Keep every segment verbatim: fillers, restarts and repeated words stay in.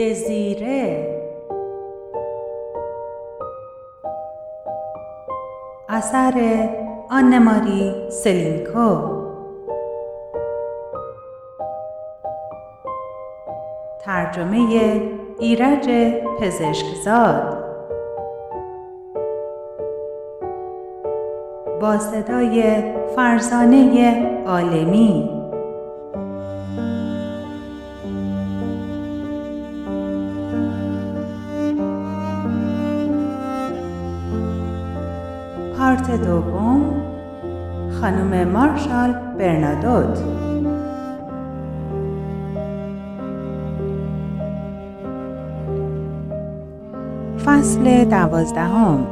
دزیره. اثر آنه ماری سلینکو. ترجمه ایرج پزشکزاد. با صدای فرزانه عالمی. پارت دوم، خانم مارشال برنادوت. فصل دوازدهم.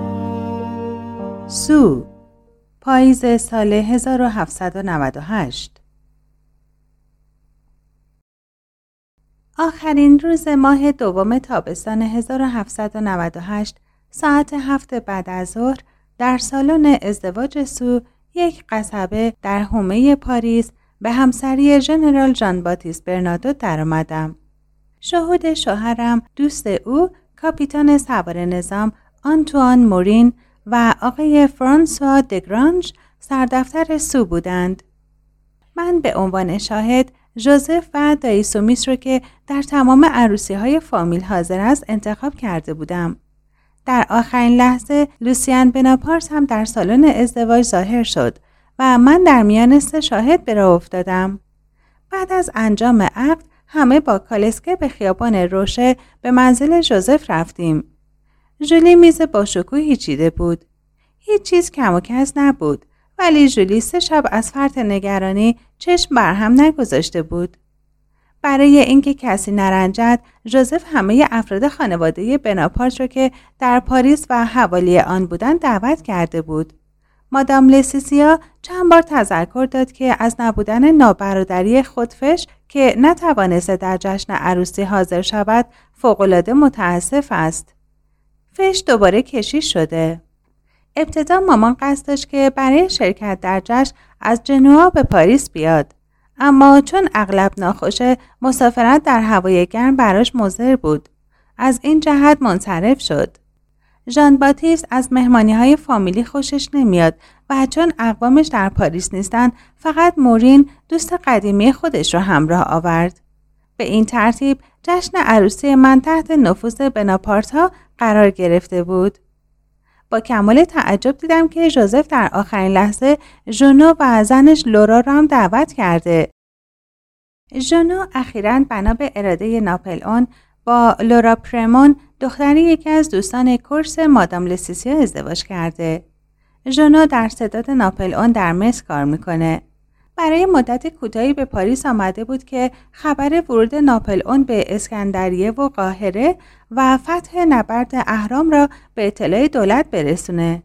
سو، پاییز سال هزار و هفتصد و نود و هشت. آخرین روز ماه دوم تابستان هزار و هفتصد و نود و هشت ساعت هفت بعد از ظهر در سالن ازدواج سو، یک قصبه در حومه پاریس، به همسری ژنرال ژان باتیست برنادوت درآمدم. شهود شوهرم، دوست او، کاپیتان سوار نظام آنتوان مورین و آقای فرانسوا دگرانژ سردفتر سو بودند. من به عنوان شاهد ژوزف و دایی سومیس رو که در تمام عروسی‌های فامیل حاضر است انتخاب کرده بودم. در آخرین لحظه لوسیان بناپارت هم در سالن ازدواج ظاهر شد و من در میان سه شاهد به راه افتادم. بعد از انجام عقد همه با کالسکه به خیابان روشه به منزل ژوزف رفتیم. ژولی میز با شکوهی چیده بود. هیچ چیز کم و کس نبود، ولی ژولی سه شب از فرط نگرانی چشم بر هم نگذاشته بود. برای اینکه کسی نرنجد، ژوزف همه افراد خانواده بناپارت را که در پاریس و حوالی آن بودند دعوت کرده بود. مادام لتیسیا چند بار تذکر داد که از نبودن نابرادری خودفش که نتوانسته در جشن عروسی حاضر شود فوق‌العاده متاسف است. فش دوباره کشیش شده. ابتدا مامان قصد داشت که برای شرکت در جشن از جنوا به پاریس بیاد، اما چون اغلب ناخوشه مسافرت در هوای گرم براش مضر بود. از این جهت منصرف شد. ژان باتیست از مهمانی‌های فامیلی خوشش نمیاد و چون اقوامش در پاریس نیستن فقط مورین دوست قدیمی خودش رو همراه آورد. به این ترتیب جشن عروسی من تحت نفوذ بناپارت‌ها قرار گرفته بود. با کمال تعجب دیدم که ژوزف در آخرین لحظه ژونو و زنش لورا را هم دعوت کرده. ژونو اخیراً بنا به اراده ناپلئون با لورا پرمون، دختر یکی از دوستان کورس مادام لتیسیا، ازدواج کرده. ژونو در ستاد ناپلئون در مصر کار میکنه. برای مدت کوتاهی به پاریس آمده بود که خبر ورود ناپلئون به اسکندریه و قاهره و فتح نبرد اهرام را به اطلاع دولت برسونه.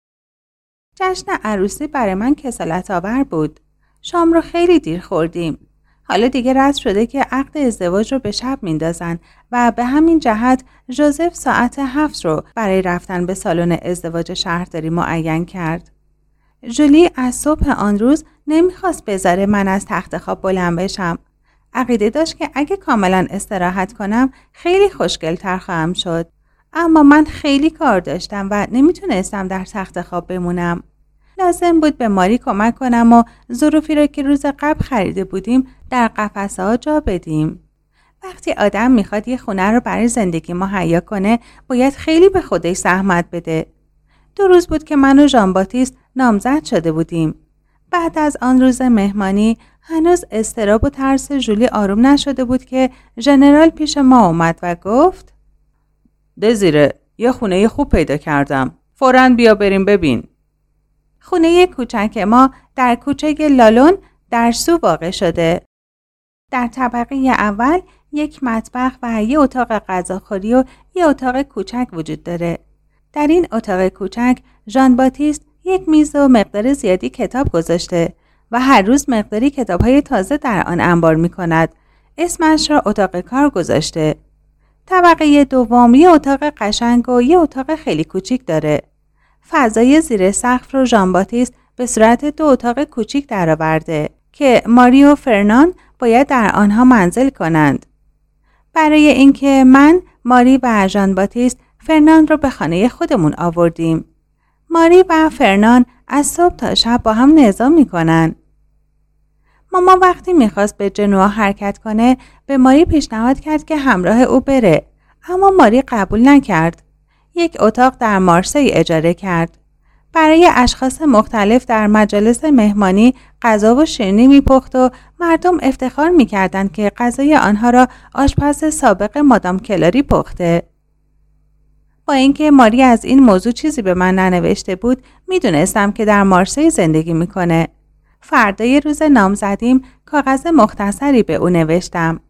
جشن عروسی برای من کسالت آور بود. شام رو خیلی دیر خوردیم. حالا دیگه رسم شده که عقد ازدواج رو به شب میندازن و به همین جهت ژوزف ساعت هفت رو برای رفتن به سالن ازدواج شهرداری معین کرد. ژولی از صبح آن روز نمیخواست بذاره من از تخت خواب بلند بشم. عقیده داشت که اگه کاملا استراحت کنم خیلی خوشگل‌تر خواهم شد. اما من خیلی کار داشتم و نمیتونستم در تخت خواب بمونم. لازم بود به ماری کمک کنم و ظروفی رو که روز قبل خریده بودیم در قفسه ها جا بدیم. وقتی آدم میخواد یه خونه رو برای زندگی مهیا کنه باید خیلی به خودش زحمت بده. دو روز بود که من و ژان باتیست نامزد شده بودیم. بعد از آن روز مهمانی هنوز اضطراب و ترس ژولی آروم نشده بود که ژنرال پیش ما اومد و گفت: دزیره، یه خونه خوب پیدا کردم. فوراً بیا بریم ببین. خونه کوچک ما در کوچه لالون در سو واقع شده. در طبقه اول یک مطبخ و یه اتاق غذاخوری و یه اتاق کوچک وجود داره. در این اتاق کوچک ژان باتیست یک میز و مقدار زیادی کتاب گذاشته و هر روز مقداری کتاب‌های تازه در آن انبار می‌کند. اسمش را اتاق کار گذاشته. طبقه دوم یه اتاق قشنگ و یه اتاق خیلی کوچیک داره. فضای زیر سقف رو ژان باتیست به صورت دو اتاق کوچیک درآورده که ماری و فرنان باید در آنها منزل کنند. برای اینکه من، ماری و ژان باتیست فرنان رو به خانه خودمون آوردیم. ماری و فرنان از صبح تا شب با هم نظا میکنن. مامان وقتی میخواست به جنوا حرکت کنه به ماری پیشنهاد کرد که همراه او بره، اما ماری قبول نکرد. یک اتاق در مارسی اجاره کرد. برای اشخاص مختلف در مجالس مهمانی غذا و شیرینی میپخت و مردم افتخار میکردند که غذای آنها را آشپز سابق مادام کلاری پخته. با اینکه ماری از این موضوع چیزی به من ننوشته بود، میدونستم که در مارسی زندگی میکنه. فردای روز نامزدیم کاغذ مختصری به او نوشتم.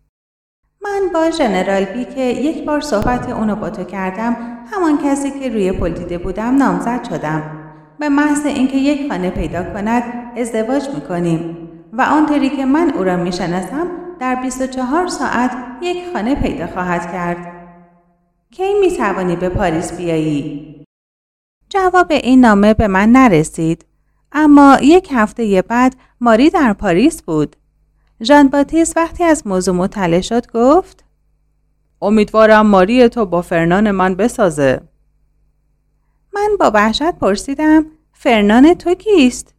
من با ژنرال بی که یک بار صحبت اونو با تو کردم، همان کسی که روی پل دیده بودم، نامزد شدم. به محض اینکه یک خانه پیدا کند ازدواج میکنیم و آنطوری که من او را میشناسم در بیست و چهار ساعت یک خانه پیدا خواهد کرد. کی میتوانی به پاریس بیایی؟ جواب این نامه به من نرسید، اما یک هفته بعد ماری در پاریس بود. ژان باتیست وقتی از موضوع مطلع شد گفت: امیدوارم ماری تو با فرنان من بسازه. من با وحشت پرسیدم: فرنان تو کیست؟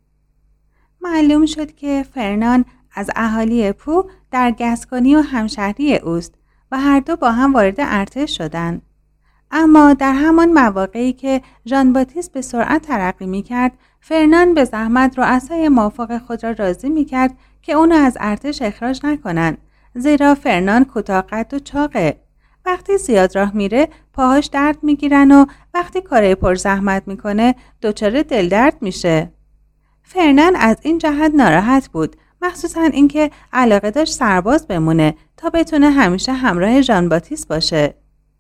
معلوم شد که فرنان از اهالی پو در گسکونی و همشهری اوست و هر دو با هم وارد ارتش شدند. اما در همان مواقعی که ژان باتیست به سرعت ترقی می کرد، فرنان به زحمت رؤسای موافق خود را راضی می کرد که اونو از ارتش اخراج نکنن، زیرا فرنان کوتاه و چاقه. وقتی زیاد راه میره پاهاش درد میگیرن و وقتی کارای پر زحمت میکنه دچار دلدرد میشه. فرنان از این جهت ناراحت بود، مخصوصا اینکه علاقه داشت سرباز بمونه تا بتونه همیشه همراه ژان باتیست باشه.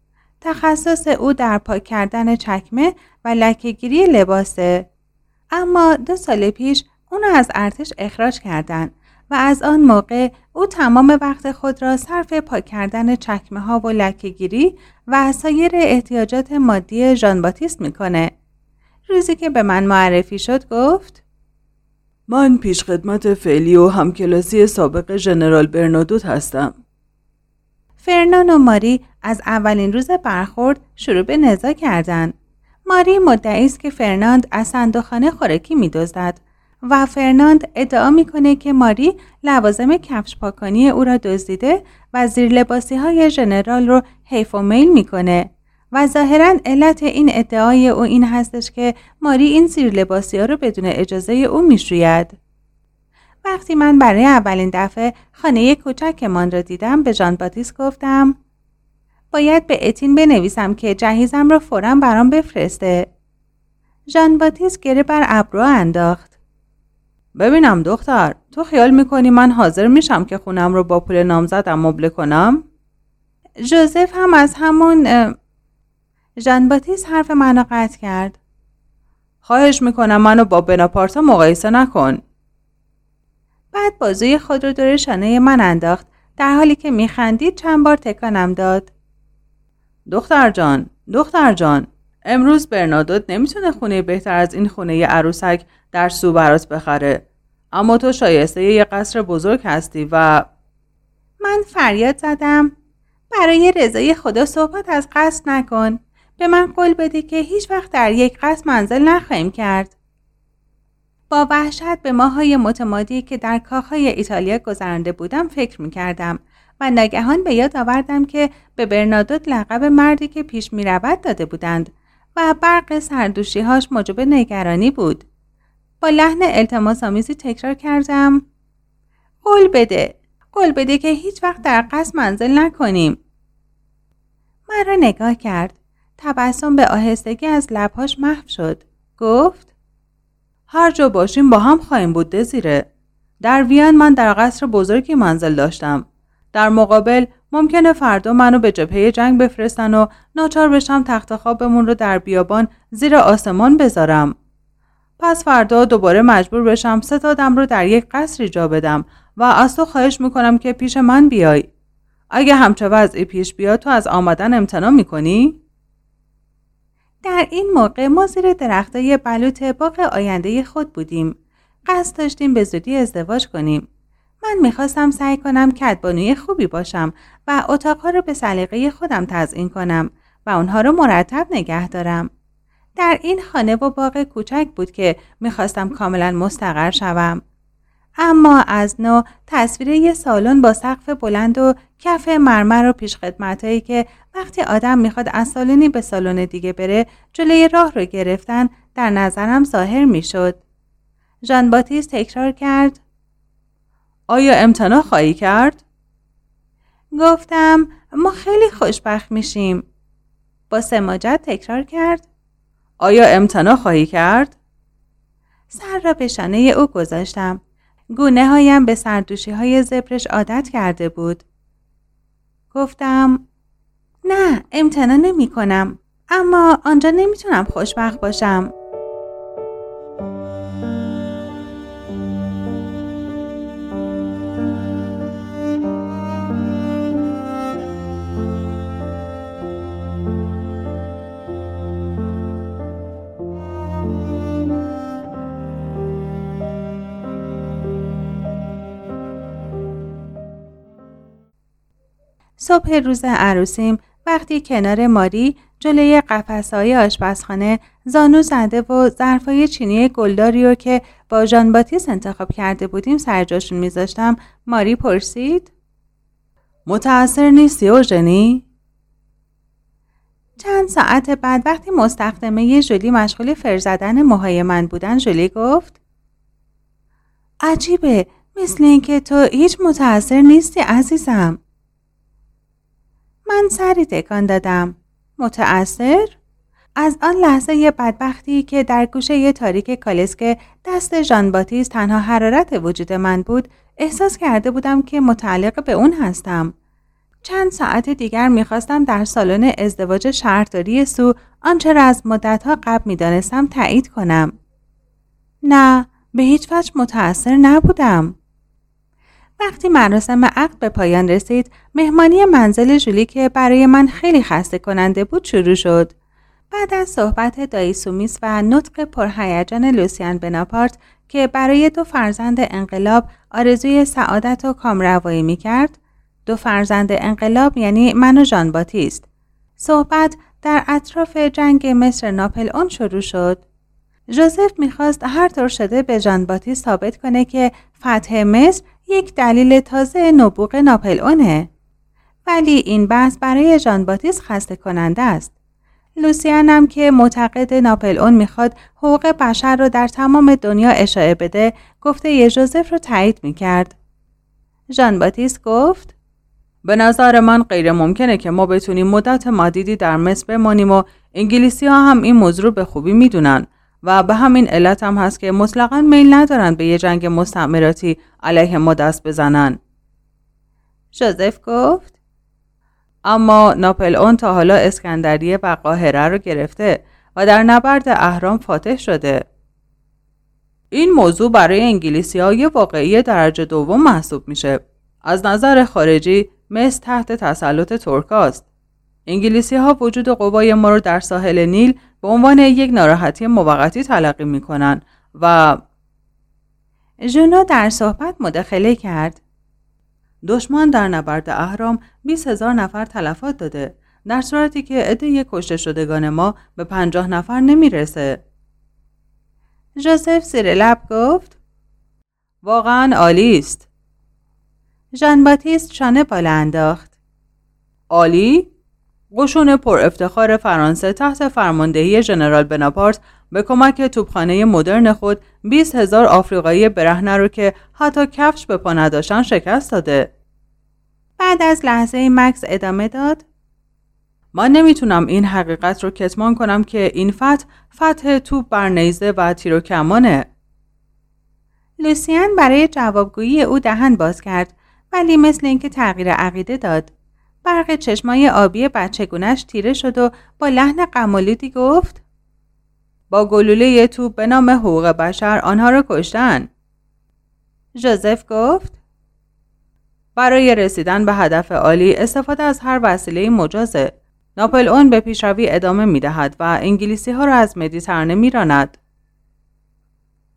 تخصص او در پاک کردن چکمه و لکه‌گیری لباسه. اما دو سال پیش اونو از ارتش اخراج کردن و از آن موقع او تمام وقت خود را صرف پاک کردن چکمه ها و لکه‌گیری و سایر احتیاجات مادی ژان باتیست میکنه. روزی که به من معرفی شد گفت: من پیشخدمت فعلی و همکلاسی سابق ژنرال برنادوت هستم. فرنان و ماری از اولین روز برخورد شروع به نزاع کردند. ماری مدعی است که فرناند از صندوقخانه خوراکی می‌دزدد و فرناند ادعا میکنه که ماری لوازم کفش پاکانی او را دزدیده و زیر لباسی های ژنرال رو حیف و میل میکنه و ظاهراً علت این ادعای او این هستش که ماری این زیر لباسی ها رو بدون اجازه او میشوید. وقتی من برای اولین دفعه خانه کوچکمان را دیدم به ژان باتیست گفتم: باید به اتین بنویسم که جهیزم را فوراً برام بفرسته. ژان باتیست گره بر ابرو انداخت. ببینم دختر، تو خیال میکنی من حاضر میشم که خونم رو با پول نامزدم مبله کنم؟ ژوزف هم از همون... ژان باتیست حرف منو قطع کرد. خواهش میکنم منو با بناپارتا مقایسه نکن. بعد بازوی خود رو دور شانه من انداخت، در حالی که میخندید چند بار تکانم داد. دختر جان، دختر جان، امروز برنادوت نمیتونه خونه بهتر از این خونه عروسک در سو برات بخره. اما تو شایسته یه قصر بزرگ هستی و... من فریاد زدم: برای رضای خدا صحبت از قصد نکن. به من قول بده که هیچ وقت در یک قصر منزل نخواهیم کرد. با وحشت به ماه‌های متمادی که در کاخهای ایتالیا گذرانده بودم فکر می‌کردم و ناگهان به یاد آوردم که به برنادوت لقب مردی که پیش می‌رود داده بودند و برق سردوشی‌هاش موجب نگرانی بود. با لحن التماس‌آمیزی تکرار کردم: قول بده، قول بده که هیچ وقت در قصر منزل نکنیم. من را نگاه کرد. تبسم به آهستگی از لب‌هاش محو شد. گفت: هر جا باشیم با هم خواهیم بود دزیره. در وین من در قصر بزرگی منزل داشتم. در مقابل ممکنه فردا منو به جبهه جنگ بفرستن و ناچار بشم تخت خوابمون رو در بیابان زیر آسمان بذارم. پس فردا دوباره مجبور بشم ستادم رو در یک قصری جا بدم و از تو خواهش میکنم که پیش من بیای. اگه همچه وضعی پیش بیاد تو از آمدن امتناع میکنی؟ در این موقع ما زیر درختای بلوط باغ آینده خود بودیم. قصد داشتیم به زودی ازدواج کنیم. من میخواستم سعی کنم کدبانوی خوبی باشم و اتاقها رو به سلیقه خودم تزیین کنم و اونها رو مرتب نگه دارم. در این خانه و باغ کوچک بود که میخواستم کاملا مستقر شوم. اما از نو تصویر یه سالن با سقف بلند و کف مرمر و پیشخدمتایی که وقتی آدم میخواد از سالنی به سالن دیگه بره جلوی راه رو گرفتن در نظرم ظاهر میشد. ژان باتیست تکرار کرد: آیا امتناع خواهی کرد؟ گفتم ما خیلی خوشبخت میشیم. با سماجت تکرار کرد: آیا امتناع خواهی کرد؟ سر را به شانه او گذاشتم. گونه هایم به سردوشی های زبرش عادت کرده بود. گفتم نه امتناع نمی کنم، اما آنجا نمیتونم خوشبخت باشم. صبح روز عروسیم وقتی کنار ماری جلوی قفسه‌های آشپزخانه زانو زده و ظرفای چینی گلداری رو که با ژان باتیست انتخاب کرده بودیم سر جاشون میذاشتم، ماری پرسید: متأثر نیستی اوژنی؟ چند ساعت بعد وقتی مستخدمه ژولی مشغول فر زدن موهای من بودن، ژولی گفت: عجیبه، مثل اینکه تو هیچ متأثر نیستی عزیزم. من سری تکان دادم. متأثر؟ از آن لحظه بدبختی که در گوشه تاریک کالسکه دست ژان باتیست تنها حرارت وجود من بود، احساس کرده بودم که متعلق به اون هستم. چند ساعت دیگر میخواستم در سالن ازدواج شهرداری سو آنچه را از مدتها قبل میدانستم تایید کنم. نه، به هیچ وجه متأثر نبودم. وقتی مراسم عقد به پایان رسید، مهمانی منزل ژولی که برای من خیلی خسته کننده بود شروع شد. بعد از صحبت دایی سومیس و نطق پرهیجان لوسیان بناپارت که برای دو فرزند انقلاب آرزوی سعادت و کامروایی می‌کرد، دو فرزند انقلاب یعنی من و ژان باتیست، صحبت در اطراف جنگ مصر ناپل اون شروع شد. ژوزف می‌خواست هر طور شده به ژان باتیست ثابت کنه که فتح مصر یک دلیل تازه نبوغ ناپل اونه. ولی این بحث برای ژان باتیست خسته کننده است. لوسیان هم که معتقد ناپل اون میخواد حقوق بشر رو در تمام دنیا اشاعه بده، گفته ی ژوزف رو تایید میکرد. ژان باتیست گفت: به نظر من غیر ممکنه که ما بتونیم مدت مدیدی در مصر بمانیم و انگلیسی ها هم این موضوع رو به خوبی میدونن و به همین علت هم هست که مطلقاً میل ندارن به یه جنگ مستعمراتی علیه ما دست بزنن. ژوزف گفت: اما ناپل اون تا حالا اسکندریه و قاهره رو گرفته و در نبرد اهرام فاتح شده. این موضوع برای انگلیسی ها یه واقعی درجه دوم محسوب میشه. از نظر خارجی مصر تحت تسلط ترکاست. انگلیسی ها وجود قوای ما رو در ساحل نیل به عنوان یک ناراحتی موقتی تلقی میکنن و ژونو در صحبت مداخله کرد: دشمن در نبرد اهرام بیست هزار نفر تلفات داده، در صورتی که عده کشته شدگان ما به پنجاه نفر نمیرسه. ژوزف زیر لب گفت: واقعا عالی است. ژان باتیست شانه بالا انداخت. عالی؟ قشون پر افتخار فرانسه تحت فرماندهی ژنرال بناپارت به کمک توپخانه مدرن خود بیست هزار آفریقایی برهنه رو که حتی کفش به پا نداشتن شکست داده. بعد از لحظه مکث ادامه داد: من نمیتونم این حقیقت رو کتمان کنم که این فتح فتح توپ بر نیزه و تیر و کمانه. لوسیان برای جوابگویی او دهن باز کرد، ولی مثل اینکه تغییر عقیده داد. برق چشمای آبی بچگونش تیره شد و با لحن غم‌آلودی گفت: با گلوله توپ به نام حقوق بشر آنها را کشتن. ژوزف گفت: برای رسیدن به هدف عالی استفاده از هر وسیله مجازه. ناپل اون به پیشروی ادامه می دهد و انگلیسی ها را از مدیترانه می راند.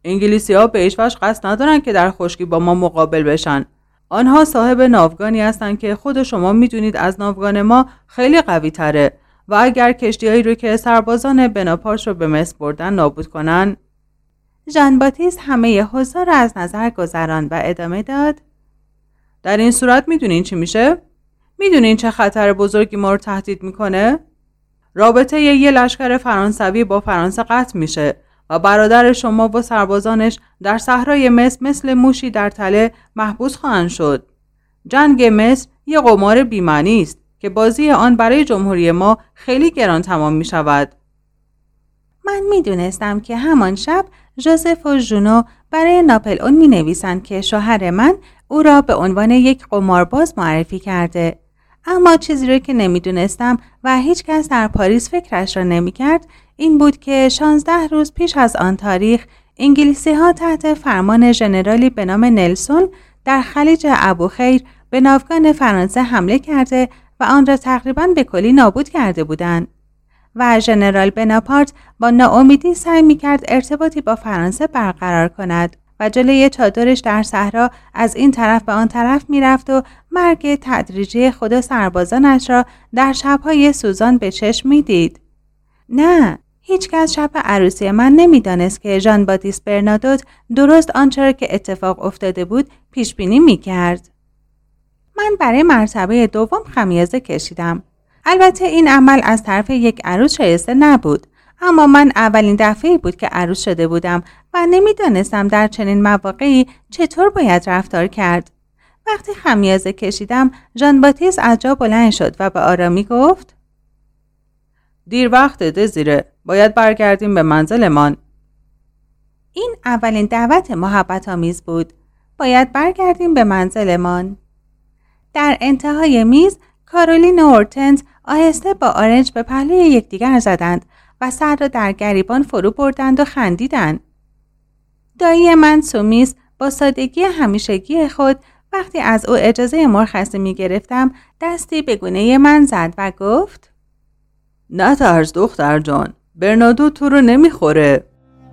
انگلیسی‌ها به هیچ وجه قصد ندارن که در خشکی با ما مقابل بشن. آنها صاحب ناوگانی هستند که خود شما میدونید از ناوگان ما خیلی قوی تره و اگر کشتی‌هایی رو که سربازان بناپارس رو به مصر بردن نابود کنن. ژان باتیست همه حضار را از نظر گذراند و ادامه داد: در این صورت میدونین چی میشه؟ میدونین چه خطر بزرگی ما رو تهدید میکنه؟ رابطه یه لشکر فرانسوی با فرانسه قطع میشه و برادر شما و سربازانش در صحرای مصر مثل موشی در تله محبوس خواهند شد. جنگ مصر یه قمار بی‌معنی است که بازی آن برای جمهوری ما خیلی گران تمام می شود. من می دونستم که همان شب ژوزف و ژونو برای ناپلئون می نویسند که شوهر من او را به عنوان یک قمارباز معرفی کرده. اما چیزی رو که نمی دونستم و هیچ کس در پاریس فکرش را نمی کرد این بود که شانزده روز پیش از آن تاریخ انگلیسی ها تحت فرمان ژنرالی به نام نلسون در خلیج ابوخیر به ناوگان فرانسه حمله کرده و آن را تقریباً به کلی نابود کرده بودند و ژنرال بناپارت با ناامیدی سعی می‌کرد ارتباطی با فرانسه برقرار کند و جلوی چادرش در صحرا از این طرف به آن طرف می‌رفت و مرگ تدریجی خود سربازانش را در شب‌های سوزان به چشم می‌دید. نه، هیچ کس شب عروسی من نمی‌دانست که ژان باتیست برنادوت درست آنچه را که اتفاق افتاده بود پیش بینی می‌کرد. من برای مرتبه دوم خمیازه کشیدم. البته این عمل از طرف یک عروس شایسته نبود، اما من اولین دفعه بود که عروس شده بودم و نمیدانستم در چنین مواقعی چطور باید رفتار کرد. وقتی خمیازه کشیدم، ژان باتیست از جا بلند شد و به آرامی گفت: دیر وقته دزیره، باید برگردیم به منزلمان. این اولین دعوت محبت آمیز بود. باید برگردیم به منزلمان. در انتهای میز کارولین و هورتنز آهسته با آرنج به پهلوی یکدیگر زدند و سر را در گریبان فرو بردند و خندیدند. دایی من سومیس با سادگی همیشگی خود وقتی از او اجازه مرخصی می گرفتم دستی به گونه من زد و گفت: نه ترس دختر جان، برنادو تو رو نمیخوره.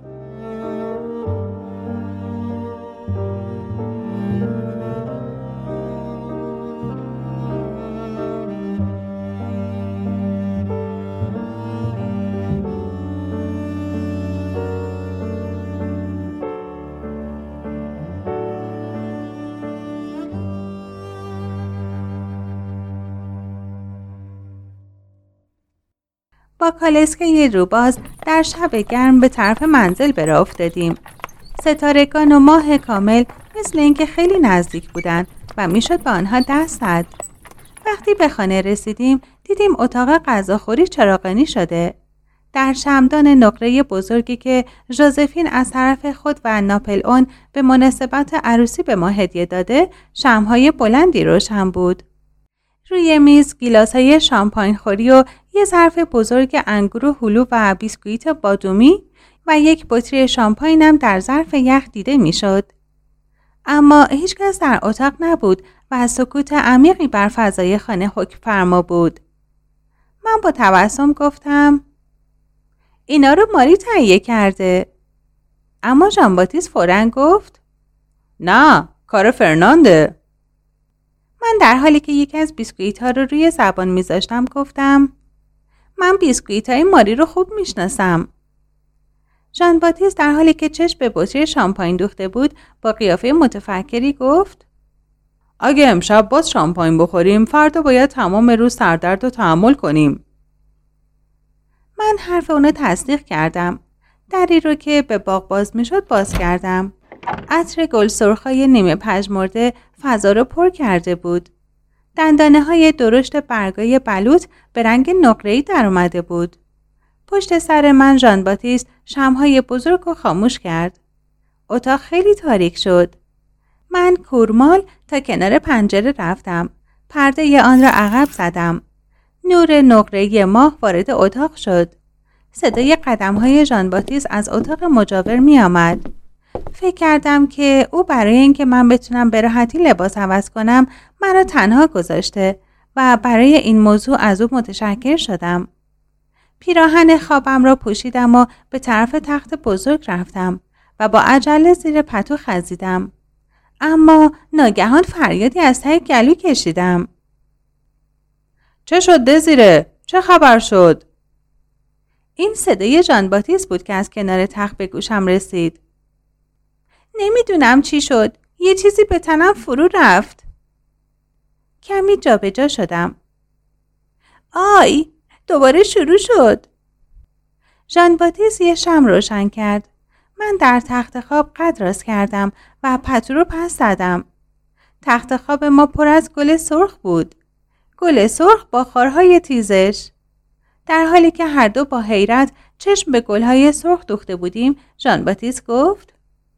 با کالسکه روباز در شب گرم به طرف منزل به راه افتادیم. ستارگان و ماه کامل مثل اینکه خیلی نزدیک بودند و میشد به آنها دست زد. وقتی به خانه رسیدیم دیدیم اتاق غذاخوری چراغانی شده. در شمعدان نقره بزرگی که ژوزفین از طرف خود و ناپلئون به مناسبت عروسی به ما هدیه داده، شمعهای بلندی روشن بود. روی میز گیلاس‌های شامپاین خوری و یه ظرف بزرگ انگور و هلو و بیسکویت بادومی و یک بطری شامپاین هم در ظرف یخ دیده میشد. اما هیچ کس در اتاق نبود و سکوت عمیقی بر فضای خانه حکم فرما بود. من با تبسم گفتم: اینا رو ماری تهیه کرده. اما ژان باتیست فوراً گفت: نه، کار فرنانده. من در حالی که یکی از بیسکویت ها رو روی زبان میذاشتم گفتم: من بیسکویت های ماری رو خوب میشناسم. ژان باتیست در حالی که چشم به بطری شامپاین دوخته بود با قیافه متفکری گفت: اگه امشب باز شامپاین بخوریم فردا باید تمام روز سردرد رو تحمل کنیم. من حرف اونو تصدیق کردم. دری رو که به باغ باز میشد باز کردم. عطر گل سرخای نیمه پژمرده فضا رو پر کرده بود. دندانه های درشت برگای بلوط به رنگ نقره‌ای در اومده بود. پشت سر من ژان باتیست شمعهای بزرگ رو خاموش کرد. اتاق خیلی تاریک شد. من کورمال تا کنار پنجره رفتم. پرده آن را عقب زدم. نور نقره‌ای ماه وارد اتاق شد. صدای قدم‌های ژان باتیست از اتاق مجاور می آمد. فکر کردم که او برای اینکه من بتونم به راحتی لباس عوض کنم مرا تنها گذاشته و برای این موضوع از او متشکر شدم. پیراهن خوابم را پوشیدم و به طرف تخت بزرگ رفتم و با عجله زیر پتو خزیدم. اما ناگهان فریادی از ته گلو کشیدم. چه شد دزیره؟ چه خبر شد؟ این صدای ژان باتیست بود که از کنار تخت به گوشم رسید. نمیدونم چی شد. یه چیزی به تنم فرو رفت. کمی جا به جا شدم. آی، دوباره شروع شد. ژان باتیست یه شمع روشن کرد. من در تخت خواب قد راست کردم و پتو رو پس زدم. تخت خواب ما پر از گل سرخ بود. گل سرخ با خارهای تیزش. در حالی که هر دو با حیرت چشم به گلهای سرخ دوخته بودیم، ژان باتیست گفت: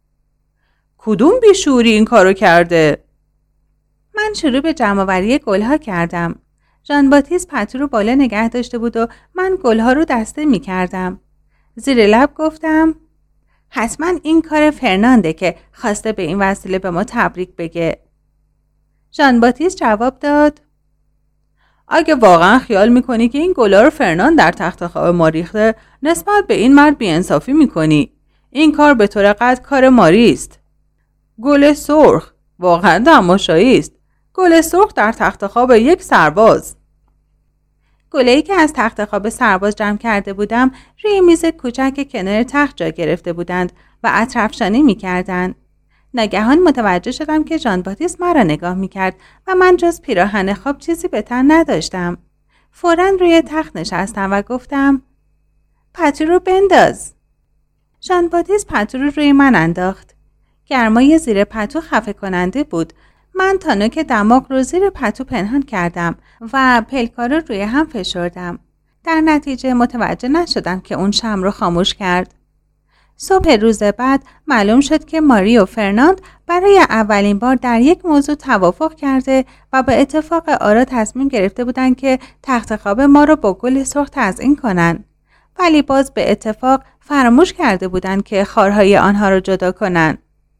کدوم بیشوری این کارو کرده؟ من شروع به جمع‌آوری گلها کردم. ژان باتیست پتو رو بالا نگه داشته بود و من گلها رو دسته می کردم. زیر لب گفتم: حتما این کار فرنانده که خواسته به این وسیله به ما تبریک بگه. ژان باتیست جواب داد: اگه واقعا خیال میکنی که این گلا رو فرناند در تخت خواب ما ریخته، نسبت به این مرد بی‌انصافی میکنی. این کار به طور قطع کار ماری است. گل سرخ واقعا تماشایی است. گل سرخ در تخت خواب یک سرباز. گله‌ای که از تخت خواب سرباز جمع کرده بودم روی میز کوچک کنار تخت جا گرفته بودند و اطرافشانی می‌کردند. ناگهان متوجه شدم که ژان باتیست مرا نگاه می‌کرد و من جز پیراهن خواب چیزی به تن نداشتم. فوراً روی تخت نشستم و گفتم: پتو رو بنداز. ژان باتیست پتو رو روی من انداخت. گرمای زیر پتو خفه کننده بود. من تا نوک دماغ رو زیر پتو پنهان کردم و پلکا رو روی هم فشردم. در نتیجه متوجه نشدم که اون شمع رو خاموش کرد. صبح روز بعد معلوم شد که ماری و فرناند برای اولین بار در یک موضوع توافق کرده و به اتفاق آرا تصمیم گرفته بودند که تخت خواب ما رو با گل سرخ تزیین کنن. ولی باز به اتفاق فراموش کرده بودند که خارهای آنها رو جدا کنن.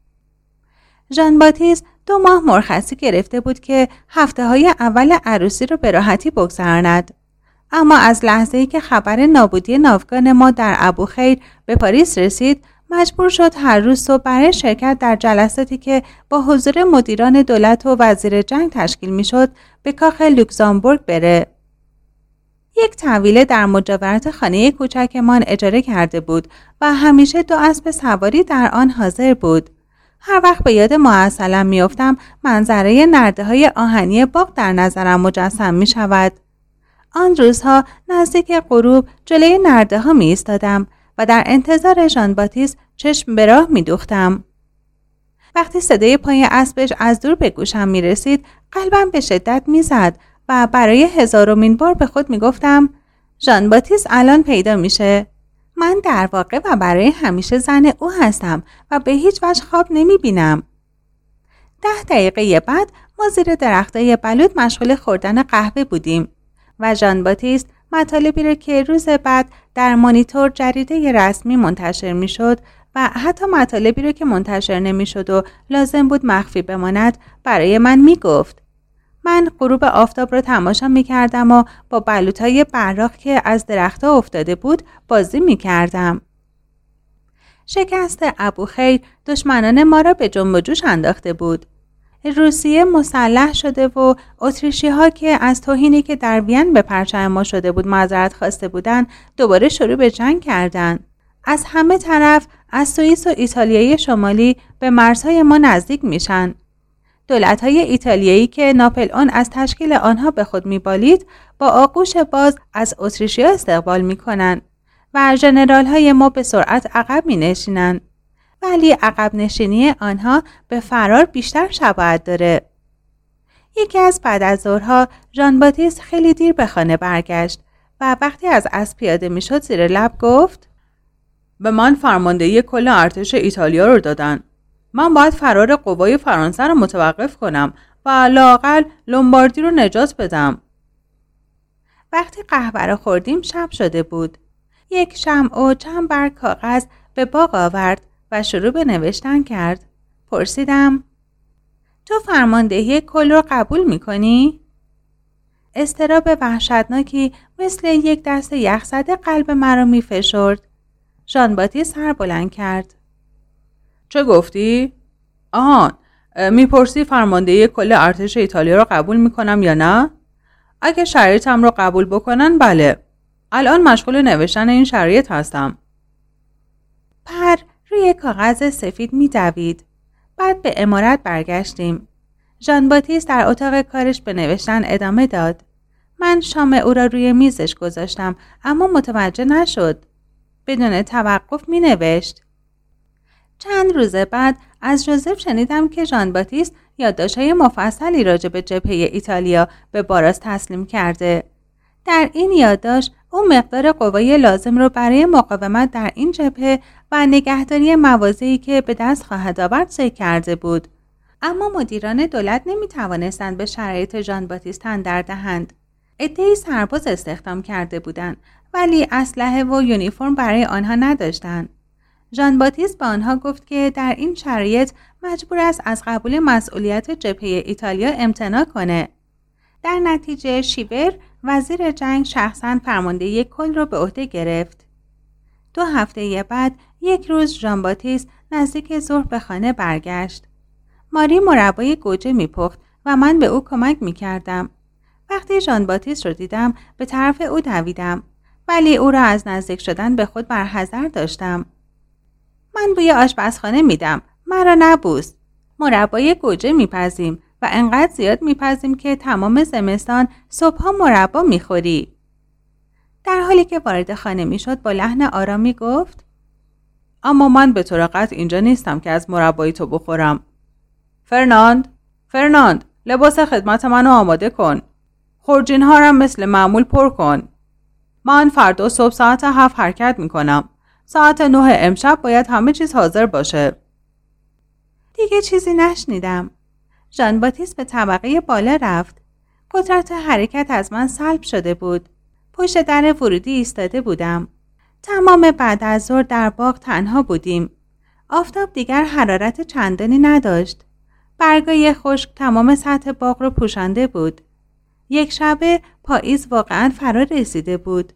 ژان باتیست دو ماه مرخصی گرفته بود که هفته های اول عروسی رو به راحتی بگذراند. اما از لحظه‌ای که خبر نابودی ناوگان ما در ابوخیر به پاریس رسید، مجبور شد هر روز صبح برای شرکت در جلساتی که با حضور مدیران دولت و وزیر جنگ تشکیل میشد، به کاخ لوکزامبورگ بره. یک طویله در مجاورت خانه کوچکمان اجاره کرده بود و همیشه دو اسب سواری در آن حاضر بود. هر وقت به یاد ماعسلم میافتم منظره نرده‌های آهنی باغ در نظرم مجسم می شود. آن روزها نزدیک غروب جلوی نرده ها می ایستادم و در انتظار ژان باتیست چشم به راه می دوختم. وقتی صدای پای اسبش از دور به گوشم می رسید، قلبم به شدت می زد و برای هزارمین بار به خود می گفتم: ژان باتیست الان پیدا میشه. من در واقع و برای همیشه زن او هستم و به هیچ وجه خواب نمی بینم. ده دقیقه بعد ما زیر درختای بلوط مشغول خوردن قهوه بودیم و ژان باتیست مطالبی را که روز بعد در مانیتور جریده رسمی منتشر می شد و حتی مطالبی را که منتشر نمی شد و لازم بود مخفی بماند برای من می گفت. من غروب آفتاب را تماشا می کردم و با بلوطهای براق که از درختها افتاده بود بازی می کردم. شکست ابوخیر دشمنان ما را به جنب و جوش انداخته بود. روسیه مسلح شده و اتریشی ها که از توهینی که در وین به پرچم ما شده بود معذرت خواسته بودند، دوباره شروع به جنگ کردند. از همه طرف از سوئیس و ایتالیای شمالی به مرزهای ما نزدیک میشن. دولت‌های ایتالیایی که ناپلئون از تشکیل آنها به خود می‌بالید، با آغوش باز از اتریشی‌ها استقبال می‌کنند و ژنرال‌های ما به سرعت عقب می‌نشینند. ولی عقب نشینی آنها به فرار بیشتر شباهت داره. یکی از بعد از ظهرها ژان باتیست خیلی دیر به خانه برگشت و وقتی از اسب پیاده می‌شد زیر لب گفت: به من فرماندهی کل ارتش ایتالیا رو دادن. من باید فرار قوای فرانسه رو متوقف کنم و لااقل لومباردی رو نجات بدم. وقتی قهوه رو خوردیم شب شده بود. یک شمع و چند برگ کاغذ به باغ آورد و شروع به نوشتن کرد. پرسیدم: تو فرماندهی کل رو قبول میکنی؟ اضطراب وحشتناکی مثل یک دست یخزده قلب مرا میفشرد. ژان باتیست سر بلند کرد. چه گفتی؟ آهان، میپرسی فرماندهی کل ارتش ایتالیا رو قبول میکنم یا نه؟ اگه شرایطم رو قبول بکنن بله. الان مشغول نوشتن این شرایط هستم. پر روی کاغذ سفید میدوید. بعد به عمارت برگشتیم. ژان باتیست در اتاق کارش به نوشتن ادامه داد. من شام او را روی میزش گذاشتم اما متوجه نشد. بدون توقف می نوشت. چند روز بعد از ژوزف شنیدم که ژان باتیست یادداشت‌های مفصلی راجع به جبهه ایتالیا به باراس تسلیم کرده. در این یادداشت او مقدار قوای لازم را برای مقاومت در این جبهه و نگهداری مواضعی که به دست خواهد آورد ذکر کرده بود. اما مدیران دولت نمی توانستند به شرایط ژان باتیست تن در دهند. عده‌ای سرباز استخدام کرده بودند ولی اسلحه و یونیفرم برای آنها نداشتند. ژان باتیست به آنها گفت که در این شرایط مجبور است از قبول مسئولیت جبهه ایتالیا امتناع کنه. در نتیجه شیور وزیر جنگ شخصاً فرماندهی کل را به عهده گرفت. دو هفته بعد یک روز ژان باتیست نزدیک ظهر به خانه برگشت. ماری مربای گوجه میپخت و من به او کمک میکردم. وقتی ژان باتیست رو دیدم به طرف او دویدم ولی او را از نزدیک شدن به خود برحذر داشتم. من بوی آشپزخانه میدم، مرا نبوس. مربای گوجه میپزیم و انقدر زیاد میپزیم که تمام زمستان صبحها مربا میخوری. در حالی که وارد خانه میشد با لحن آرامی گفت اما من به طور قطع اینجا نیستم که از مربای تو بخورم. فرناند، فرناند، لباس خدمت منو آماده کن. خورجین ها را مثل معمول پر کن. من فردا صبح ساعت هفت حرکت میکنم. ساعت نه امشب باید همه چیز حاضر باشه. دیگه چیزی نشنیدم. ژان باتیست به طبقه بالا رفت. قدرت حرکت از من سلب شده بود. پشت در ورودی ایستاده بودم. تمام بعد از ظهر در باغ تنها بودیم. آفتاب دیگر حرارت چندانی نداشت. برگای خشک تمام سطح باغ رو پوشانده بود. یک شبه پاییز واقعاً فرا رسیده بود.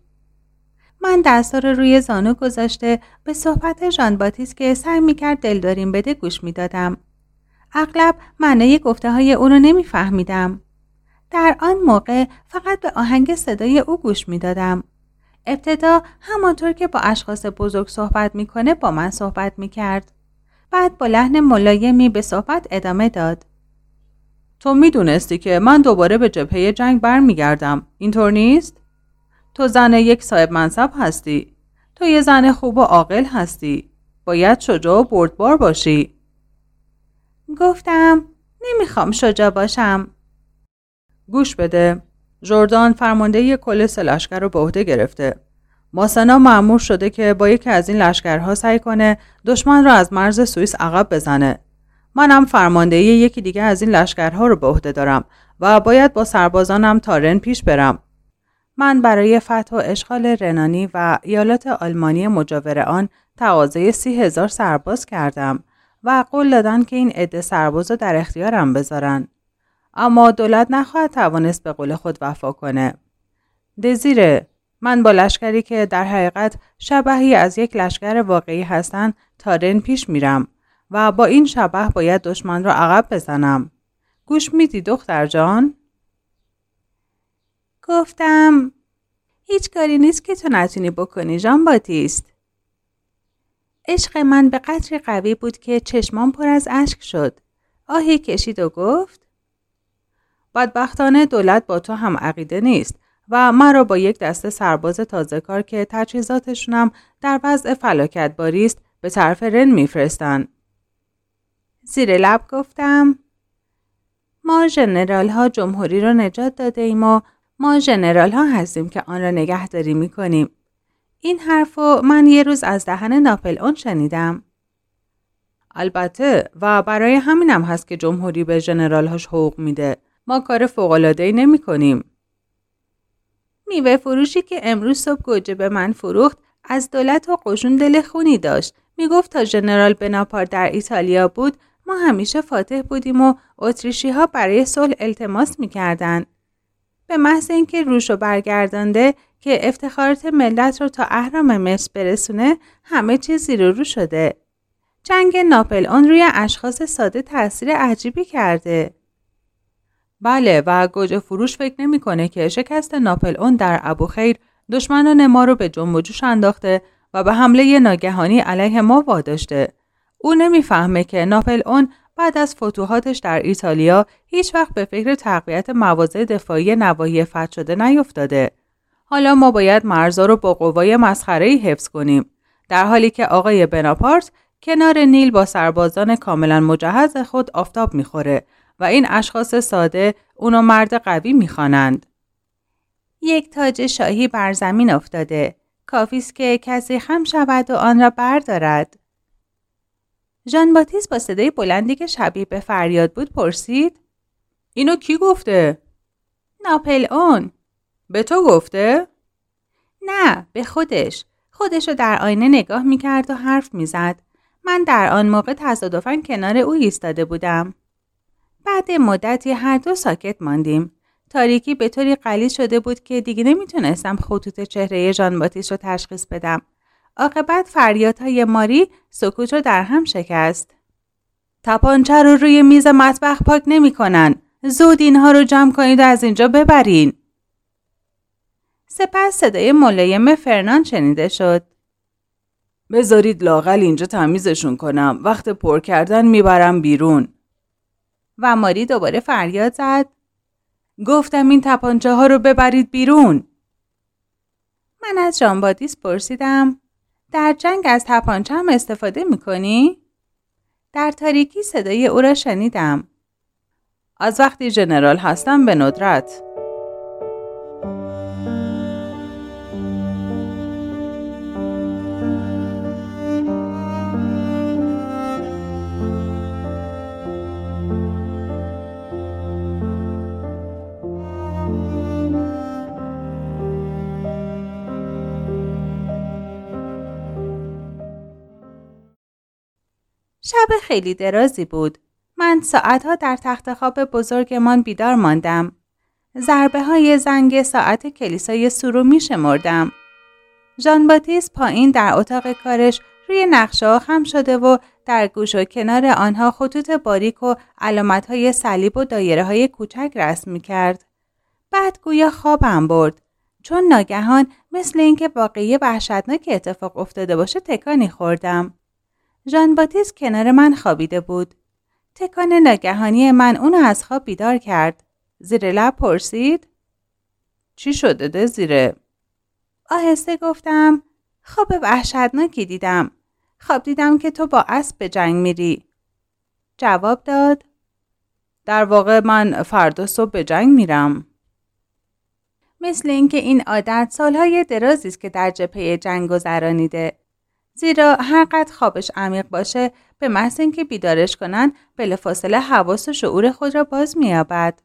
من دستا رو روی زانو گذاشته به صحبت ژان باتیست که سعی می‌کرد دلداریم بده گوش می‌دادم. اغلب معنی گفته‌های او رو نمی‌فهمیدم. در آن موقع فقط به آهنگ صدای او گوش می‌دادم. ابتدا همانطور که با اشخاص بزرگ صحبت می‌کنه با من صحبت می‌کرد. بعد با لحن ملایمی به صحبت ادامه داد. تو میدونستی که من دوباره به جبهه جنگ برمیگردم. اینطور نیست؟ تو زن یک صاحب منصب هستی. تو یه زن خوب و عاقل هستی. باید شجاع و بردبار باشی. گفتم نمیخوام شجاع باشم. گوش بده. ژوردان فرمانده کل سه لشکر رو به عهده گرفته. ماسنا مأمور شده که با یکی از این لشکرها سعی کنه دشمن رو از مرز سوئیس عقب بزنه. منم فرماندهی یکی دیگه از این لشکرها رو به عهده دارم و باید با سربازانم تا رن پیش برم. من برای فتح و اشغال رنانی و ایالات آلمانی مجاور آن تقاضای سی هزار سرباز کردم و قول دادن که این عده سرباز رو در اختیارم بذارن. اما دولت نخواهد توانست به قول خود وفا کنه. دزیره، من با لشکری که در حقیقت شبحی از یک لشکر واقعی هستن تا رن پیش میرم و با این شبح باید دشمن را عقب بزنم. گوش میدی دختر جان؟ گفتم هیچ کاری نیست که تو نتونی بکنی ژان باتیست. عشق من به قدری قوی بود که چشمام پر از اشک شد. آهی کشید و گفت بدبختانه دولت با تو هم عقیده نیست و مرا با یک دسته سرباز تازه کار که تجهیزاتشونم در وضع فلاکت باری است به طرف رن میفرستن. زیر لب گفتم ما ژنرال ها جمهوری رو نجات داده ایم و ما ژنرال ها هستیم که آن را نگهداری میکنیم. این حرفو من یه روز از دهن ناپل اون شنیدم. البته و برای همینم هست که جمهوری به ژنرال هاش حقوق میده. ما کار فوق‌العاده‌ای نمی‌کنیم. میوه فروشی که امروز صبح گوجه به من فروخت از دولت و قشون دل خونی داشت. میگفت تا ژنرال بناپارت در ایتالیا بود ما همیشه فاتح بودیم و اتریشی‌ها برای صلح التماس می‌کردن. به محض اینکه روشو برگردانده که افتخارات ملت رو تا اهرام مصر برسونه همه چیز زیر و رو شده. جنگ ناپل اون روی اشخاص ساده تأثیر عجیبی کرده. بله و گوجه فروش فکر نمی‌کنه که شکست ناپل اون در ابوخیر دشمنان ما رو به جنب و جوش انداخته و به حمله ناگهانی علیه ما واداشته. او نمیفهمه که ناپل اون بعد از فتوحاتش در ایتالیا هیچ وقت به فکر تقویت مواضع دفاعی نواحی فتح شده نیفتاده. حالا ما باید مرزها رو با قوای مسخره‌ای حفظ کنیم، در حالی که آقای بناپارت کنار نیل با سربازان کاملا مجهز خود آفتاب میخوره و این اشخاص ساده اونو مرد قوی میخوانند. یک تاج شاهی بر زمین افتاده. کافیست که کسی خم شود و آن را بردارد. ژان باتیست با صدای بلندی که شبیه به فریاد بود پرسید: اینو کی گفته؟ ناپل اون. به تو گفته؟ نه، به خودش. خودشو در آینه نگاه میکرد و حرف میزد. من در آن موقع تصادفاً کنار او ایستاده بودم. بعد مدتی هر دو ساکت ماندیم. تاریکی به طوری غلیظ شده بود که دیگه نمیتونستم خطوط چهره ژان باتیست رو تشخیص بدم. عاقبت فریادهای ماری سکوت رو در هم شکست. تپانچه رو روی میز مطبخ پاک نمی کنن. زود اینها رو جمع کنید و از اینجا ببرین. سپس صدای ملایم فرناند شنیده شد. بذارید لااقل اینجا تمیزشون کنم. وقت پر کردن میبرم بیرون. و ماری دوباره فریاد زد: گفتم این تپانچه ها رو ببرید بیرون. من از ژان باتیست پرسیدم: در جنگ از تپانچه هم استفاده میکنی؟ در تاریکی صدای او را شنیدم: از وقتی ژنرال هستم به ندرت. شب خیلی درازی بود. من ساعتها در تخت خواب بزرگمان بیدار ماندم. ضربه های زنگ ساعت کلیسای سو رو می شمردم. ژان باتیست پایین در اتاق کارش روی نقشه ها خم شده و در گوش و کنار آنها خطوط باریک و علامت های صلیب و دایره های کوچک رسم می کرد. بعد گویا خوابم برد. چون ناگهان مثل اینکه واقعی وحشتناک اتفاق افتاده باشه تکانی خوردم. ژان باتیست کنار من خوابیده بود. تکان ناگهانی من اونو از خواب بیدار کرد. زیر لب پرسید: چی شده دزیره؟ آهسته گفتم: خواب وحشتناکی دیدم. خواب دیدم که تو با اسب به جنگ میری. جواب داد: در واقع من فردا صبح به جنگ میرم. مثل اینکه این عادت سالهای درازی است که در جبهه جنگ گذرانیده. زیرا هر قدر خوابش عمیق باشه به محض اینکه بیدارش کنن بلافاصله حواس و شعور خود را باز می‌یابد.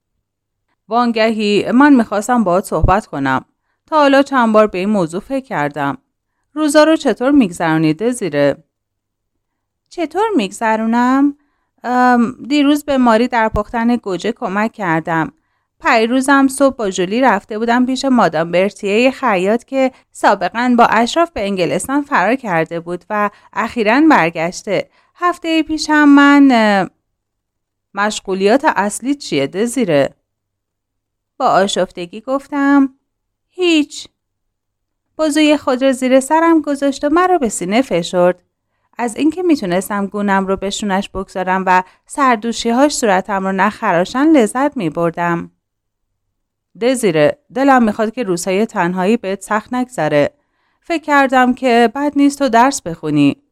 وانگهی من میخواستم باهات صحبت کنم. تا حالا چند بار به این موضوع فکر کردم. روزا رو چطور میگذرونی دزیره؟ چطور میگذرونم؟ دیروز به ماری در پختن گوجه کمک کردم. پیروزم صبح با جولی رفته بودم پیش مادام برتیه خیاط که سابقاً با اشراف به انگلستان فرار کرده بود و اخیراً برگشته. هفته پیشم من مشغولیات اصلی چیه دزیره؟ با آشفتگی گفتم: هیچ. بازوی خود را زیر سرم گذاشت و مرا به سینه فشرد. از اینکه میتونستم گونم رو به شونش بگذارم و سردوشی‌هاش صورتم رو نخراشن لذت میبردم. دزیره، دلم میخواد که روزهای تنهایی بهت سخت نگذره. فکر کردم که بد نیست تو درس بخونی.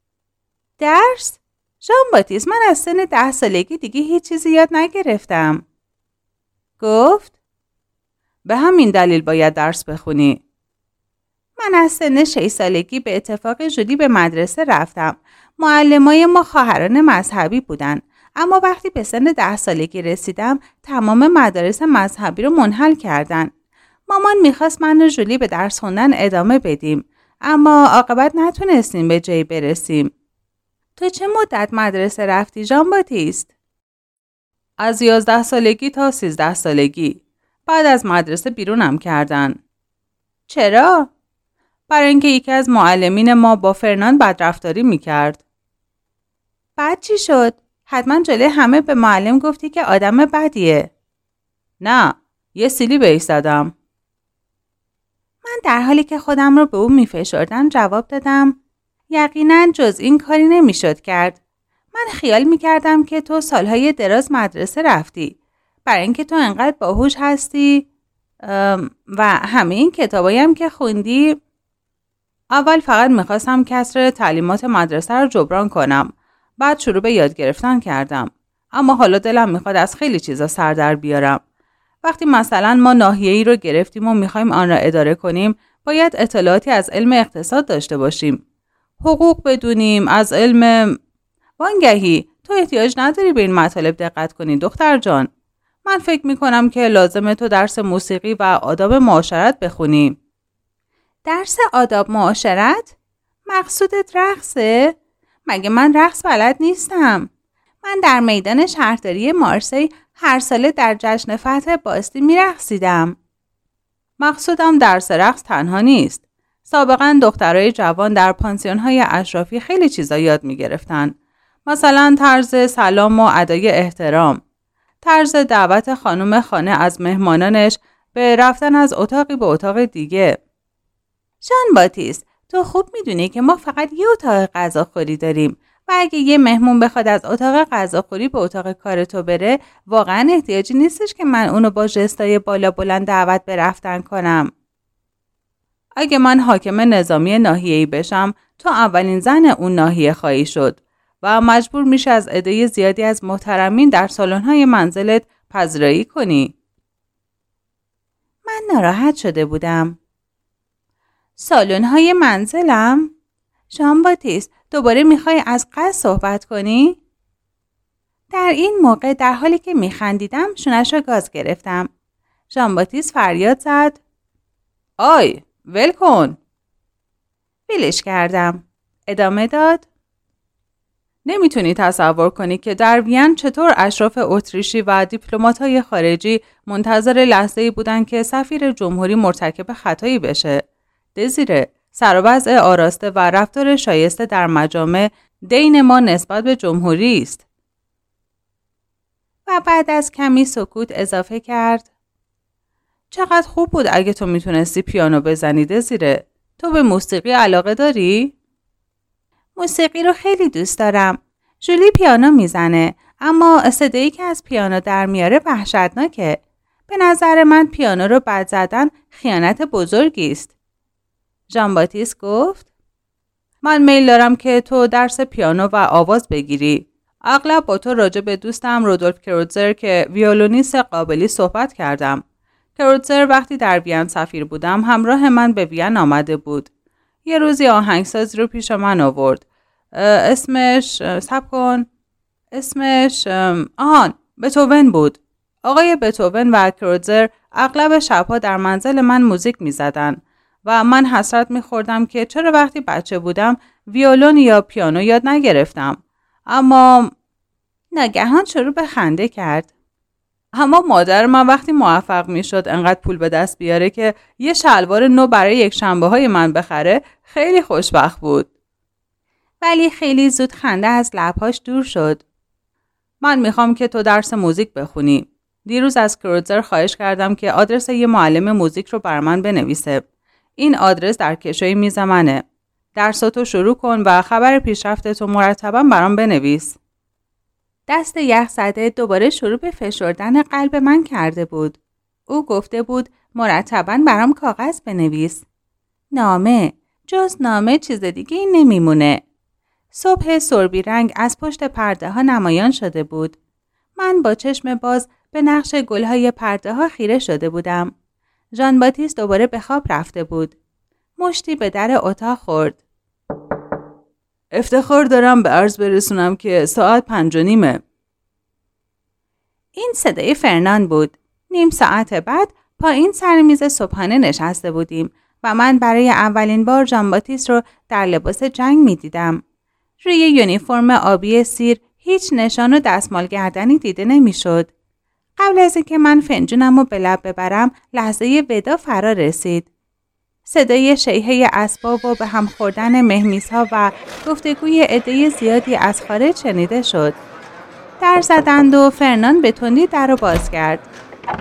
درس؟ ژان باتیست، من از سن ده سالگی دیگه هیچ چیزی یاد نگرفتم. گفت: به همین دلیل باید درس بخونی. من از سن شش سالگی به اتفاق جولی به مدرسه رفتم. معلمای ما خواهران مذهبی بودن. اما وقتی به سن ده سالگی رسیدم تمام مدارس مذهبی رو منحل کردن. مامان میخواست من و جولی به درس خوندن ادامه بدیم. اما عاقبت نتونستیم به جایی برسیم. تو چه مدت مدرسه رفتی ژان باتیست؟ از یازده سالگی تا سیزده سالگی. بعد از مدرسه بیرونم کردن. چرا؟ برای اینکه یکی از معلمین ما با فرناند بدرفتاری میکرد. بعد چی شد؟ حتما جلوی همه به معلم گفتی که آدم بدیه. نه، یه سیلی بهش زدم. من در حالی که خودم رو به او میفشردم جواب دادم یقینا جز این کاری نمیشد کرد. من خیال میکردم که تو سالهای دراز مدرسه رفتی. برای اینکه تو انقدر باهوش هستی و همه این کتابایی هم که خوندی. اول فقط میخواستم کسر تعلیمات مدرسه رو جبران کنم. بعد شروع به یاد گرفتن کردم. اما حالا دلم میخواد از خیلی چیزا سر در بیارم. وقتی مثلا ما ناحیه‌ای رو گرفتیم و میخوایم آن را اداره کنیم، باید اطلاعاتی از علم اقتصاد داشته باشیم. حقوق بدونیم، از علم وانگهی. تو احتیاج نداری به این مطالب دقت کنی دختر جان. من فکر میکنم که لازمه تو درس موسیقی و آداب معاشرت بخونی. درس آداب معاشرت؟ مقصودت رقصه؟ مگه من رقص بلد نیستم. من در میدان شهرداری مارسی هر ساله در جشن فتح باستی میرقصیدم. مقصودم درس رقص تنها نیست. سابقا دخترای جوان در پانسیون‌های اشرافی خیلی چیزا یاد میگرفتن. مثلا طرز سلام و ادای احترام. طرز دعوت خانم خانه از مهمانانش به رفتن از اتاقی به اتاق دیگه. ژان باتیست، تو خوب میدونی که ما فقط یه اتاق غذاخوری داریم و اگه یه مهمون بخواد از اتاق غذاخوری به اتاق کار تو بره، واقعا احتیاجی نیستش که من اونو با ژستای بالا بلند دعوت به رفتن کنم. اگه من حاکم نظامی ناحیه‌ای بشم، تو اولین زن اون ناحیه خواهی شد و مجبور میشه از عده زیادی از محترمین در سالن‌های منزلت پذیرایی کنی. من ناراحت شده بودم. سالن‌های منزلم؟ ژان باتیست، دوباره میخوای از قصد صحبت کنی؟ در این موقع در حالی که میخندیدم شونش رو گاز گرفتم. ژان باتیست فریاد زد. آی، ول کن. ولش کردم. ادامه داد. نمیتونی تصور کنی که در وین چطور اشراف اتریشی و دیپلمات‌های خارجی منتظر لحظه‌ای بودن که سفیر جمهوری مرتکب خطایی بشه. دزیره، سر و وضع آراسته و رفتار شایسته در مجامع دین ما نسبت به جمهوری است. و بعد از کمی سکوت اضافه کرد. چقدر خوب بود اگه تو میتونستی پیانو بزنی دزیره. تو به موسیقی علاقه داری؟ موسیقی رو خیلی دوست دارم. جولی پیانو میزنه، اما صدایی که از پیانو در میاره وحشتناکه. به نظر من پیانو رو بد زدن خیانت بزرگی است. ژان باتیست گفت. من میل دارم که تو درس پیانو و آواز بگیری. اغلب با تو راجع به دوستم رودولف کروتزر که ویولونیست قابلی صحبت کردم. کروتزر وقتی در وین سفیر بودم همراه من به وین آمده بود. یه روزی آهنگساز رو پیش من آورد. اسمش صبر کن. اسمش آهان بتوون بود. آقای بتوون و کروتزر اغلب شبها در منزل من موزیک می زدن و من حسرت می خوردم که چرا وقتی بچه بودم ویولون یا پیانو یاد نگرفتم. اما ناگهان شروع به خنده کرد. اما مادر من وقتی موفق می شد انقدر پول به دست بیاره که یه شلوار نو برای یک شنبه های من بخره خیلی خوشبخت بود. ولی خیلی زود خنده از لبهاش دور شد. من میخوام که تو درس موزیک بخونی. دیروز از کروتزر خواهش کردم که آدرس یه معلم موزیک رو بر من بنویسه. این آدرس در کشوی میز منه. درساتو شروع کن و خبر پیشرفتتو مرتباً برام بنویس. دست یخ زده دوباره شروع به فشردن قلب من کرده بود. او گفته بود مرتباً برام کاغذ بنویس. نامه، جز نامه چیز دیگه این نمیمونه. صبح سربی رنگ از پشت پرده ها نمایان شده بود. من با چشم باز به نقش گلهای پرده ها خیره شده بودم. ژان باتیست دوباره به خواب رفته بود. مشتی به در اتاق خورد. افتخار دارم به عرض برسونم که ساعت پنج و نیمه. این صدای فرناند بود. نیم ساعت بعد پایین سر میز صبحانه نشسته بودیم و من برای اولین بار ژان باتیست رو در لباس جنگ می دیدم. روی یونیفرم آبی سیر هیچ نشان و دستمال گردنی دیده نمی شد. قبل از اینکه من فنجونم رو به لب ببرم لحظه ودا فرا رسید. صدای شیهه اسباب و به هم خوردن مهمیزها و گفتگوی عده زیادی از خارج شنیده شد. در زدند و فرنان به تندی در رو باز کرد.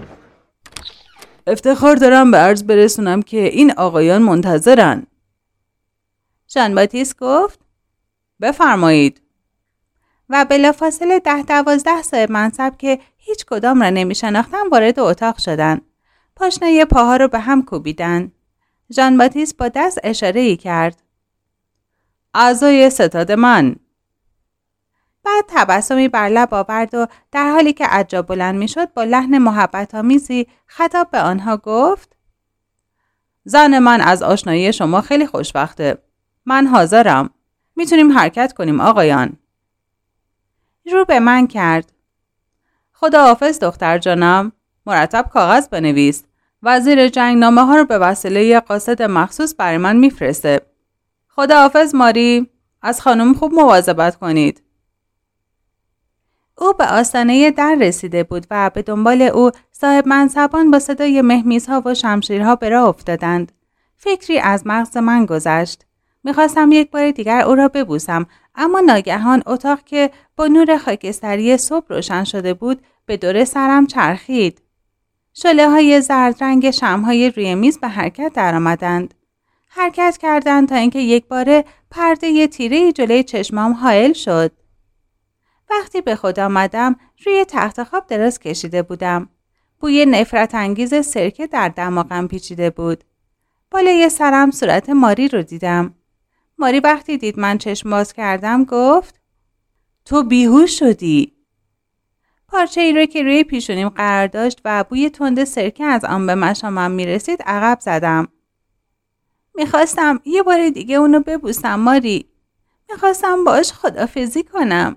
افتخار دارم به عرض برسونم که این آقایان منتظرن. ژان باتیست گفت بفرمایید. و بلافاصله ده دوازده صاحب منصب که هیچ کدام را نمی شناختن وارد اتاق شدند. پاشنه پاها رو به هم کوبیدن. ژان باتیست با دست اشاره‌ای کرد. اعضای ستاد من. بعد تبسمی بر لب آورد و در حالی که عجاب بلند می شد با لحن محبت آمیزی خطاب به آنها گفت زن من از آشنایی شما خیلی خوشبخته. من حاضرم. میتونیم حرکت کنیم آقایان. رو به من کرد. خداحافظ دختر جانم. مرتب کاغذ بنویس. وزیر جنگ نامه ها رو به وسیله قاصد مخصوص برای من میفرسته. خداحافظ ماری. از خانم خوب مواظبت کنید. او به آستانه در رسیده بود و به دنبال او صاحب منصبان با صدای مهمیزها و شمشیرها به راه افتادند. فکری از مغز من گذشت. میخواستم یک بار دیگر او را ببوسم، اما ناگهان اتاق که با نور خاکستری صبح روشن شده بود به دور سرم چرخید. شعله های زرد رنگ شمع‌های روی میز به حرکت درآمدند. حرکت کردند تا اینکه یک باره پرده تیره جلوی چشمام حائل شد. وقتی به خود آمدم روی تخت خواب دراز کشیده بودم. بوی نفرت انگیز سرکه در دماغم پیچیده بود. بالای سرم صورت ماری رو دیدم. ماری وقتی دید من چشم باز کردم گفت تو بیهوش شدی. پارچه ای رو که روی پیشونیم قرار داشت و بوی تند سرکه از آن به مشامم میرسید عقب زدم. میخواستم یه بار دیگه اونو ببوسم ماری. میخواستم باهاش خداحافظی کنم.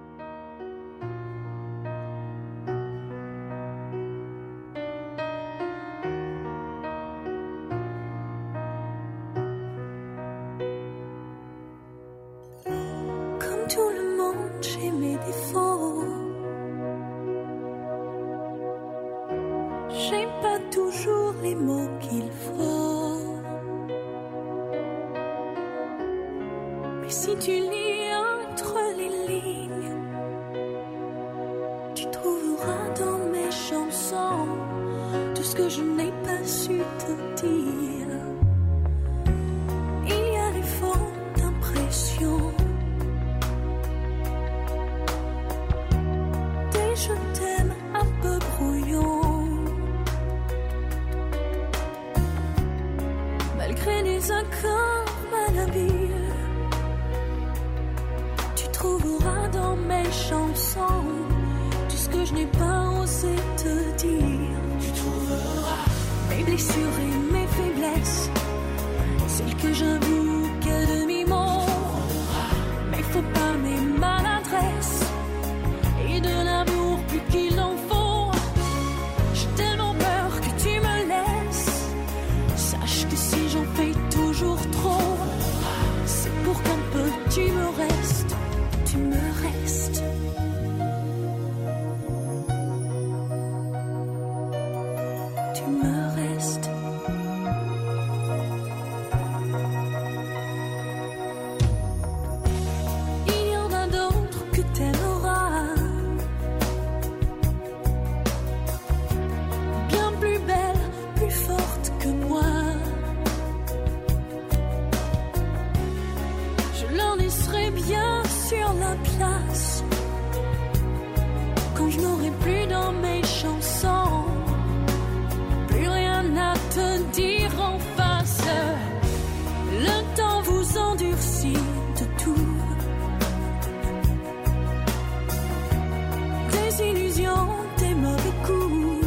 Tout le monde, j'ai mes défauts. J'ai pas toujours les mots qu'il faut. Mais si tu lis entre les lignes, tu trouveras dans mes chansons tout ce que je n'ai pas su te dire. Il y a des fautes d'impression. Je t'aime un peu brouillon. Malgré des accords malhabiles, tu trouveras dans mes chansons tout ce que je n'ai pas osé te dire. Tu trouveras mes blessures et mes faiblesses, celles que j'avoue qu'à demi-mot. Mes faux pas, mes maladresses et de l'amour plus qu'il en faut. J'ai tellement peur que tu me laisses. Sache que si j'en fais toujours trop, c'est pour qu'un peu tu me restes, tu me restes. Tu me restes. Il y en a d'autres que t'aimeras, bien plus belle, plus forte que moi. Je leur laisserai bien sur la place quand je n'aurai plus dans mes chansons plus rien à te dire en face. Le temps vous endurcit de tout. Des illusions, des mauvais coups.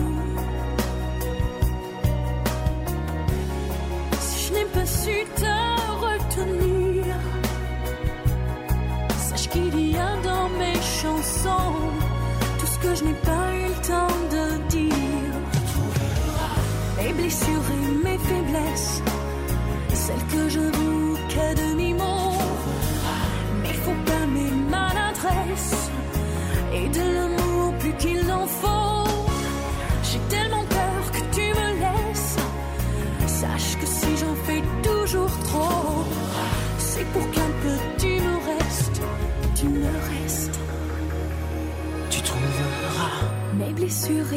Si je n'ai pas su te retenir, sache qu'il y a dans mes chansons tout ce que je n'ai pas eu le temps de dire. Mes blessures et mes faiblesses, celles que j'avoue qu'à demi-mot. Mes faux pas, mes maladresses et de l'amour plus qu'il en faut. J'ai tellement peur que tu me laisses. Sache que si j'en fais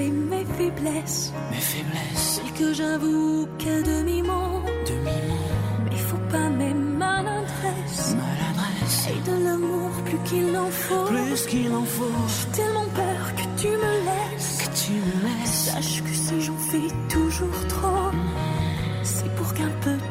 mesurer mes faiblesses. Mes faiblesses. Celles que j'avoue qu'à demi-mot. Demi-mot. Mais faut pas mes maladresses. Maladresse. Et de l'amour plus qu'il en faut. Plus qu'il en faut. J'ai tellement peur que tu me laisses. Que tu me laisses. Sache que si j'en fais toujours trop, mmh. c'est pour qu'un peu